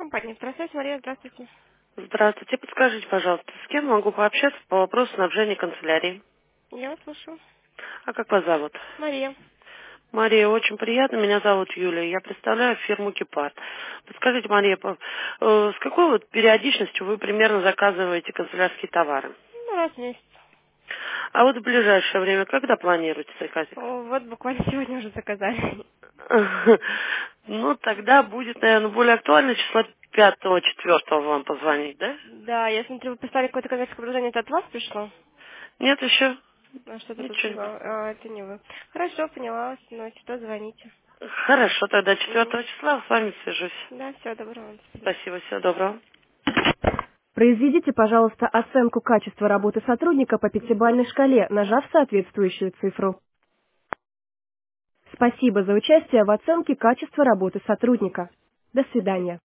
Компания «Здравствуйте, Мария, здравствуйте». Здравствуйте. Подскажите, пожалуйста, с кем могу пообщаться по вопросу снабжения канцелярии? Я вас слышу. А как вас зовут? Мария. Мария, очень приятно. Меня зовут Юлия. Я представляю фирму Гепард. Подскажите, Мария, с какой вот периодичностью вы примерно заказываете канцелярские товары? Ну, раз в месяц. А вот в ближайшее время когда планируете заказик? Вот буквально сегодня уже заказали. Ну, тогда будет, наверное, более актуально число 5-4 вам позвонить, да? Да, я смотрю, вы писали какое-то коммерческое предложение, это от вас пришло? Нет еще? А что-то тут Ничего. прислал. А, это не вы. Хорошо, поняла. Ну, что, звоните. Хорошо, тогда Мгм. 4 числа с вами свяжусь. Да, все, доброго вам. До свидания. Спасибо, всего доброго. Произведите, пожалуйста, оценку качества работы сотрудника по пятибалльной шкале, нажав соответствующую цифру. Спасибо за участие в оценке качества работы сотрудника. До свидания.